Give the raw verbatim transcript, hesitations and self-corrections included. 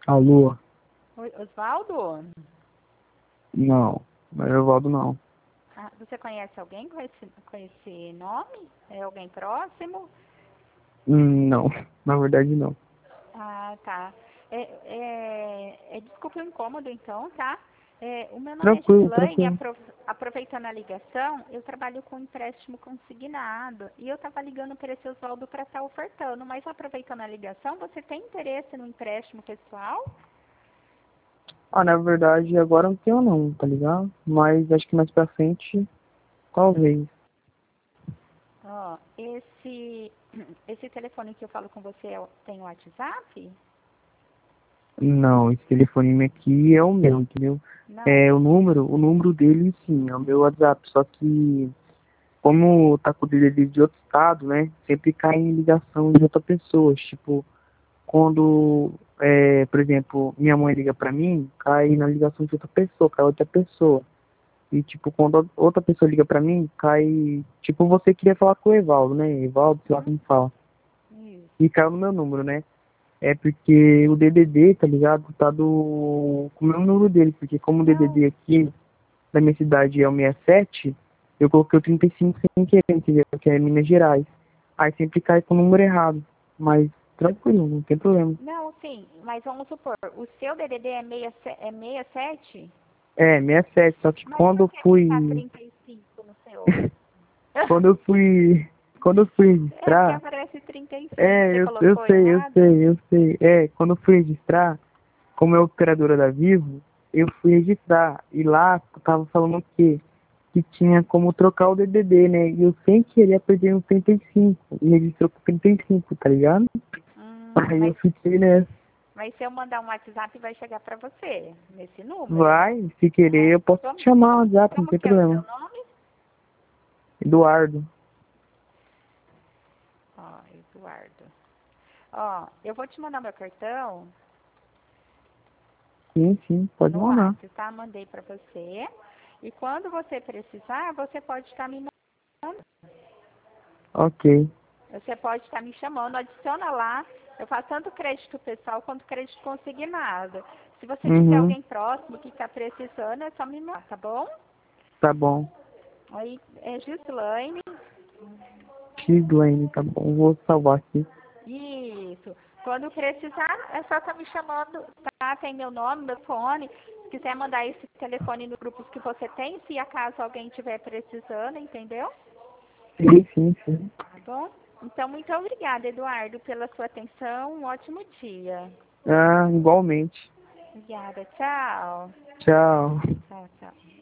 Alô? Oi, Osvaldo? Não, não é Evaldo não. Ah, você conhece alguém com esse, com esse nome? É alguém próximo? Hum, Não, na verdade não. Ah, tá. É, é, é, desculpa o incômodo, então, tá? É, o meu nome é Tranquilo, Gislaine, tranquilo. apro, aproveitando a ligação, eu trabalho com empréstimo consignado e eu estava ligando para esse Osvaldo para estar ofertando, mas aproveitando a ligação, você tem interesse no empréstimo pessoal? Ah, na verdade agora não tenho não, tá ligado? Mas acho que mais pra frente, talvez. Ó, esse, esse telefone que eu falo com você é o- tem o WhatsApp? Não, esse telefone aqui é o meu, entendeu? Não. É o número, o número dele sim, é o meu WhatsApp, só que como tá com o dele de outro estado, né? Sempre cai em ligação de outra pessoa. Tipo, quando, é, por exemplo, minha mãe liga pra mim, cai na ligação de outra pessoa, cai outra pessoa. E, tipo, quando outra pessoa liga pra mim, cai. Tipo, você queria falar com o Evaldo, né? Evaldo, sei lá Uhum. como fala. Isso. E caiu no meu número, né? É porque o D D D, tá ligado? Tá do. Com o meu número dele. Porque como o Não, D D D aqui da minha cidade é o sessenta e sete, eu coloquei o trinta e cinco sem querer, entendeu? Que é Minas Gerais. Aí sempre cai com o número errado. Mas tranquilo, não tem problema. não, sim, mas vamos supor, o seu D D D é, meia, é sessenta e sete? É, sessenta e sete, só que Mas quando por eu que que tá fui. trinta e cinco no seu? Quando eu fui. Quando eu fui É porque registrar. aparece trinta e cinco, É, você eu, eu colocou sei, eu errado? sei, eu sei. É, quando eu fui registrar, como é operadora da Vivo, eu fui registrar. E lá tava falando o quê? Que tinha como trocar o D D D, né? E eu sem querer apertei no trinta e cinco. E registrou com trinta e cinco, tá ligado? Hum, Aí eu mas, fiquei nessa. mas se eu mandar um WhatsApp, vai chegar pra você, nesse número. Vai, se querer, Ah, eu posso te como, chamar no como, WhatsApp, não como tem que é o seu problema. nome? Eduardo. Ó, Eduardo. Ó, eu vou te mandar meu cartão Sim, sim, pode no mandar. WhatsApp, tá? Mandei pra você. E quando você precisar, você pode estar me mandando. Ok. Você pode estar me chamando, adiciona lá. Eu faço tanto crédito pessoal quanto crédito consignado. Se você tiver Uhum, alguém próximo que está precisando, é só me mandar, tá bom? tá bom. Aí é Gislaine. X-Lane, tá bom. Vou salvar aqui. Isso. Quando precisar, é só estar me chamando, tá? Tem meu nome, meu fone. Se quiser mandar esse telefone nos grupos que você tem, se acaso alguém estiver precisando, entendeu? Sim, sim, sim. Tá bom? Então, muito obrigada, Eduardo, pela sua atenção. Um ótimo dia. Ah, igualmente. Obrigada. Tchau. Tchau. Tchau, tchau.